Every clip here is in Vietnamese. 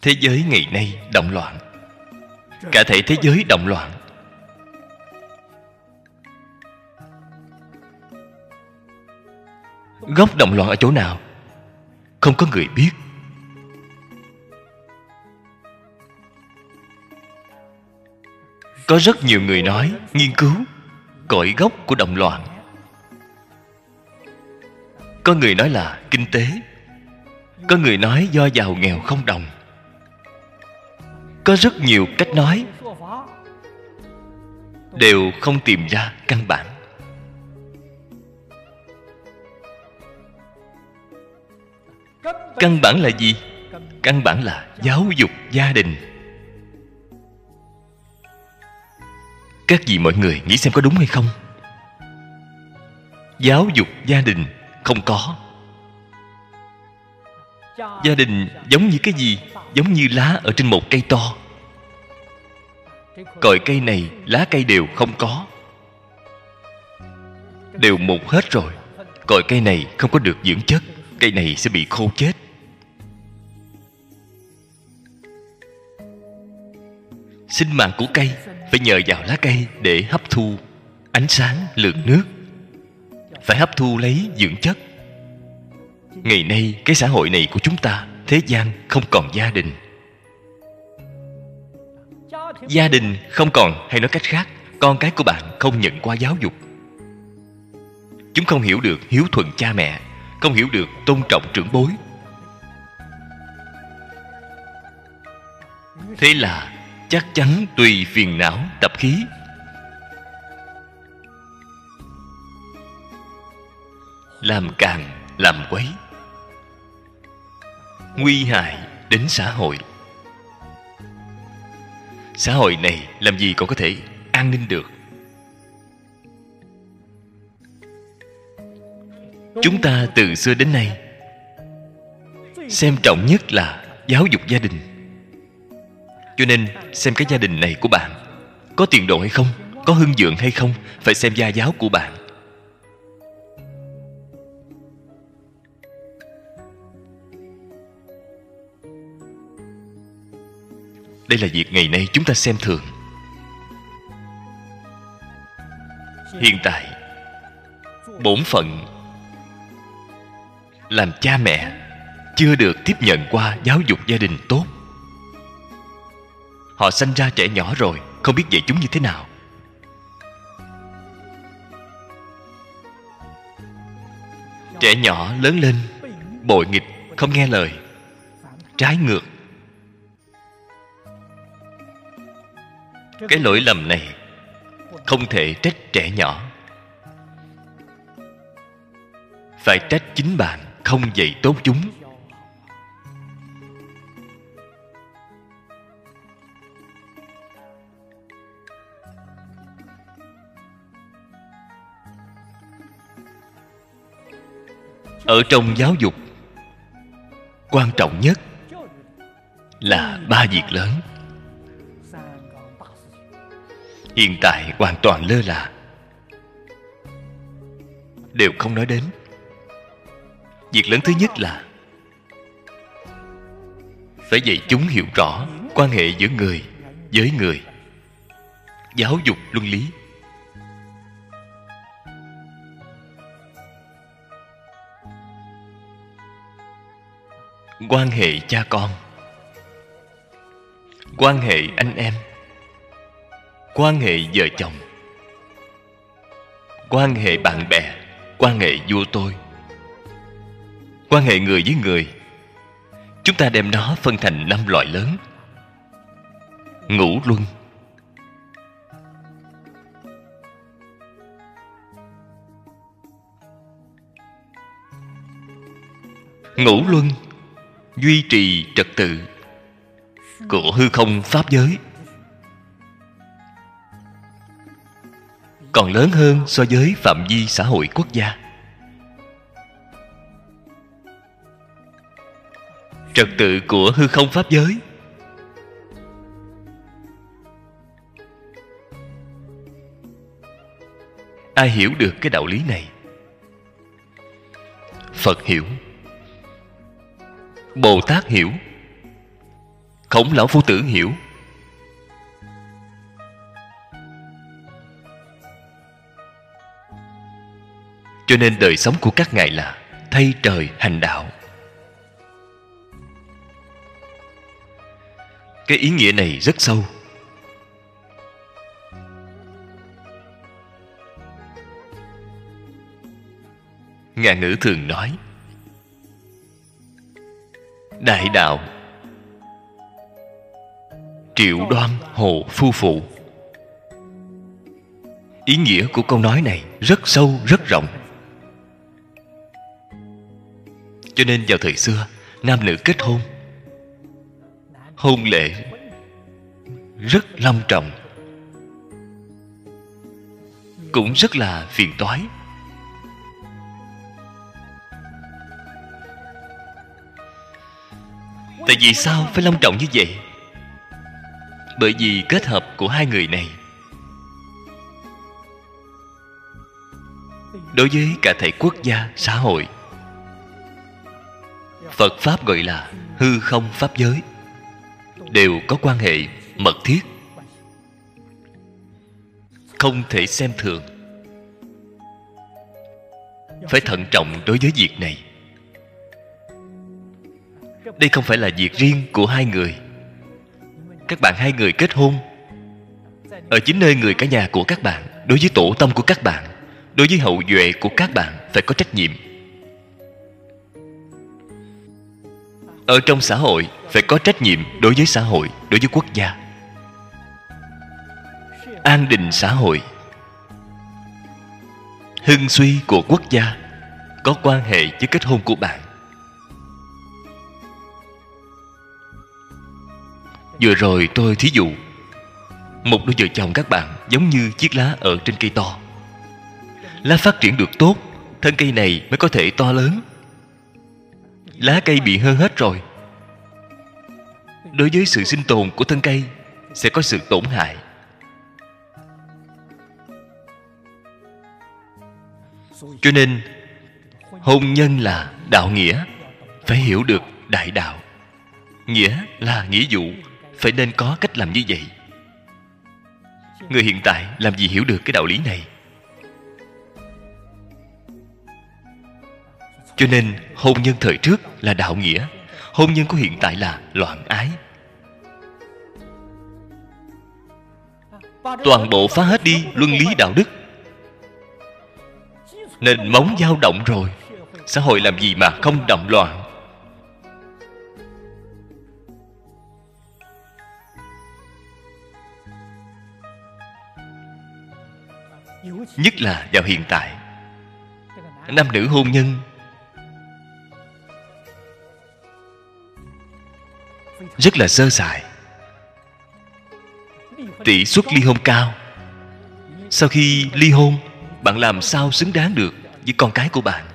Thế giới ngày nay động loạn, cả thể thế giới động loạn. Gốc động loạn ở chỗ nào? Không có người biết. Có rất nhiều người nói, nghiên cứu cội gốc của động loạn. Có người nói là kinh tế, có người nói do giàu nghèo không đồng. Có rất nhiều cách nói, đều không tìm ra căn bản. Căn bản là gì? Căn bản là giáo dục gia đình. Các vị mọi người nghĩ xem có đúng hay không? Giáo dục gia đình không có. Gia đình giống như cái gì? Giống như lá ở trên một cây to. Cội cây này, lá cây đều không có, đều mục hết rồi. Cội cây này không có được dưỡng chất, cây này sẽ bị khô chết. Sinh mạng của cây phải nhờ vào lá cây để hấp thu ánh sáng, lượng nước, phải hấp thu lấy dưỡng chất. Ngày nay cái xã hội này của chúng ta, thế gian không còn gia đình. Gia đình không còn, hay nói cách khác, con cái của bạn không nhận qua giáo dục. Chúng không hiểu được hiếu thuận cha mẹ, không hiểu được tôn trọng trưởng bối. Thế là chắc chắn tùy phiền não tập khí. Làm càn, làm quấy, nguy hại đến xã hội. Xã hội này làm gì còn có thể an ninh được? Chúng ta từ xưa đến nay xem trọng nhất là giáo dục gia đình. Cho nên xem cái gia đình này của bạn có tiền đồ hay không, có hưng vượng hay không, phải xem gia giáo của bạn. Đây là việc ngày nay chúng ta xem thường. Hiện tại bổn phận làm cha mẹ chưa được tiếp nhận qua giáo dục gia đình tốt. Họ sanh ra trẻ nhỏ rồi, không biết dạy chúng như thế nào. Trẻ nhỏ lớn lên bội nghịch, không nghe lời, trái ngược. Cái lỗi lầm này không thể trách trẻ nhỏ, phải trách chính bạn không dạy tốt chúng. Ở trong giáo dục, quan trọng nhất là 3 việc lớn. Hiện tại hoàn toàn lơ là, đều không nói đến. Việc lớn thứ nhất là phải dạy chúng hiểu rõ quan hệ giữa người với người, giáo dục luân lý. Quan hệ cha con, quan hệ anh em, quan hệ vợ chồng, quan hệ bạn bè, quan hệ vua tôi, quan hệ người với người. Chúng ta đem nó phân thành 5 loại lớn. Ngũ luân. Ngũ luân duy trì trật tự của hư không pháp giới, còn lớn hơn so với phạm vi xã hội quốc gia. Trật tự của hư không pháp giới ai hiểu được cái đạo lý này? Phật hiểu, Bồ Tát hiểu, Khổng lão phu tử hiểu. Cho nên đời sống của các ngài là thay trời hành đạo. Cái ý nghĩa này rất sâu. Ngạn ngữ thường nói đại đạo triệu đoan hộ phu phụ. Ý nghĩa của câu nói này rất sâu, rất rộng. Cho nên vào thời xưa, nam nữ kết hôn, hôn lễ rất long trọng, cũng rất là phiền toái. Tại vì sao phải long trọng như vậy? Bởi vì kết hợp của hai người này đối với cả thảy quốc gia, xã hội, Phật Pháp gọi là hư không Pháp giới, đều có quan hệ mật thiết, không thể xem thường. Phải thận trọng đối với việc này. Đây không phải là việc riêng của hai người. Các bạn hai người kết hôn ở chính nơi người cả nhà của các bạn, đối với tổ tông của các bạn, đối với hậu duệ của các bạn phải có trách nhiệm. Ở trong xã hội phải có trách nhiệm đối với xã hội, đối với quốc gia. An định xã hội, hưng suy của quốc gia có quan hệ với kết hôn của bạn. Vừa rồi tôi thí dụ, một đôi vợ chồng các bạn giống như chiếc lá ở trên cây to. Lá phát triển được tốt, thân cây này mới có thể to lớn. Lá cây bị hư hết rồi, đối với sự sinh tồn của thân cây sẽ có sự tổn hại. Cho nên hôn nhân là đạo nghĩa, phải hiểu được đại đạo. Nghĩa là nghĩa vụ, phải nên có cách làm như vậy. Người hiện tại làm gì hiểu được cái đạo lý này? Cho nên hôn nhân thời trước là đạo nghĩa, hôn nhân của hiện tại là loạn ái. Toàn bộ phá hết đi luân lý đạo đức, nền móng dao động rồi, xã hội làm gì mà không động loạn? Nhất là vào hiện tại, nam nữ hôn nhân rất là sơ sài, tỷ suất ly hôn cao. Sau khi ly hôn, bạn làm sao xứng đáng được với con cái của bạn?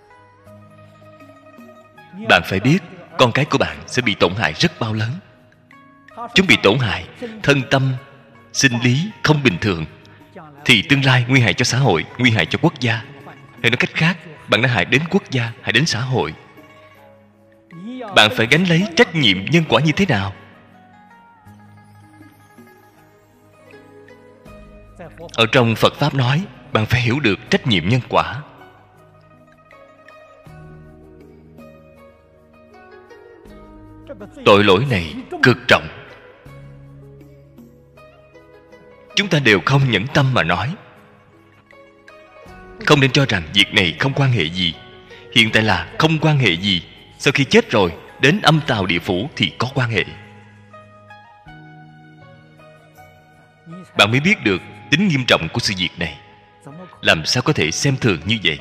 Bạn phải biết con cái của bạn sẽ bị tổn hại rất bao lớn. Chúng bị tổn hại thân tâm, sinh lý không bình thường, thì tương lai nguy hại cho xã hội, nguy hại cho quốc gia. Hay nói cách khác, bạn đã hại đến quốc gia, hại đến xã hội. Bạn phải gánh lấy trách nhiệm nhân quả như thế nào? Ở trong Phật Pháp nói, bạn phải hiểu được trách nhiệm nhân quả. Tội lỗi này cực trọng. Chúng ta đều không nhẫn tâm mà nói. Không nên cho rằng việc này không quan hệ gì. Hiện tại là không quan hệ gì. Sau khi chết rồi, đến âm tào địa phủ thì có quan hệ. Bạn mới biết được tính nghiêm trọng của sự việc này. Làm sao có thể xem thường như vậy?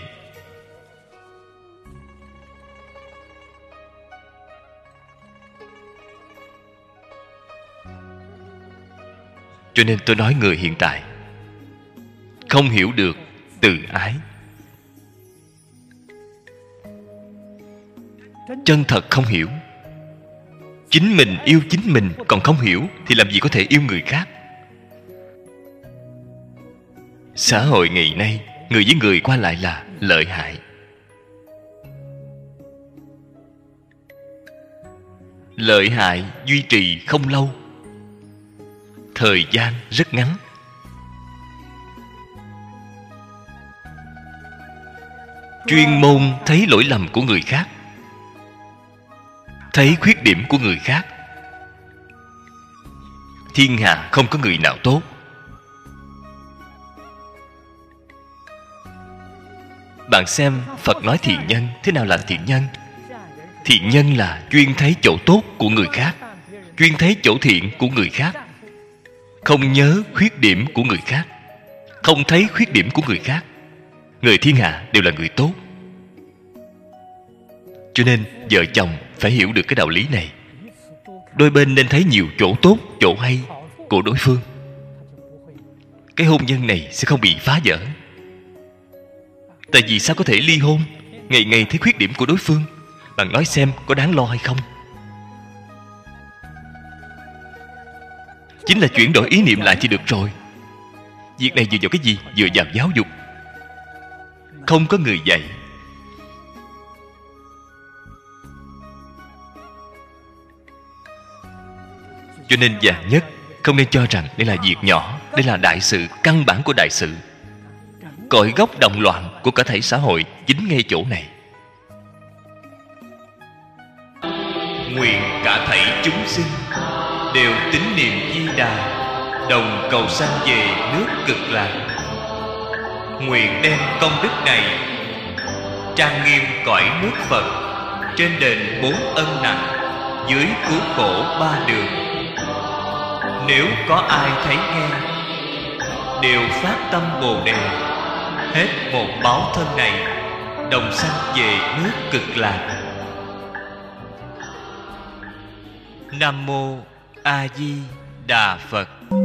Cho nên tôi nói người hiện tại không hiểu được từ ái. Chân thật không hiểu. Chính mình yêu chính mình còn không hiểu thì làm gì có thể yêu người khác? Xã hội ngày nay, người với người qua lại là lợi hại. lợi hại duy trì không lâu, thời gian rất ngắn. Chuyên môn thấy lỗi lầm của người khác, thấy khuyết điểm của người khác. Thiên hạ không có người nào tốt. Bạn xem Phật nói thiện nhân. Thế nào là thiện nhân? Thiện nhân là chuyên thấy chỗ tốt của người khác, chuyên thấy chỗ thiện của người khác, không nhớ khuyết điểm của người khác, không thấy khuyết điểm của người khác. Người thiên hạ đều là người tốt. Cho nên vợ chồng phải hiểu được cái đạo lý này. Đôi bên nên thấy nhiều chỗ tốt, chỗ hay của đối phương. Cái hôn nhân này sẽ không bị phá vỡ. Tại vì sao có thể ly hôn? Ngày ngày thấy khuyết điểm của đối phương. Bạn nói xem có đáng lo hay không? Chính là chuyển đổi ý niệm lại thì được rồi. Việc này dựa vào cái gì? Dựa vào giáo dục. Không có người dạy. Cho nên vạn nhất không nên cho rằng đây là việc nhỏ. Đây là đại sự, căn bản của đại sự. Cội gốc động loạn của cả thảy xã hội chính ngay chỗ này. Nguyện cả thảy chúng sinh đều tín niệm Di Đà, đồng cầu sanh về nước Cực Lạc. Nguyện đem công đức này trang nghiêm cõi nước Phật, trên đền 4 ân nặng, dưới cứu khổ 3 đường. Nếu có ai thấy nghe, đều phát tâm Bồ Đề, hết một báo thân này, đồng sanh về nước Cực Lạc. Nam mô A Di Đà Phật.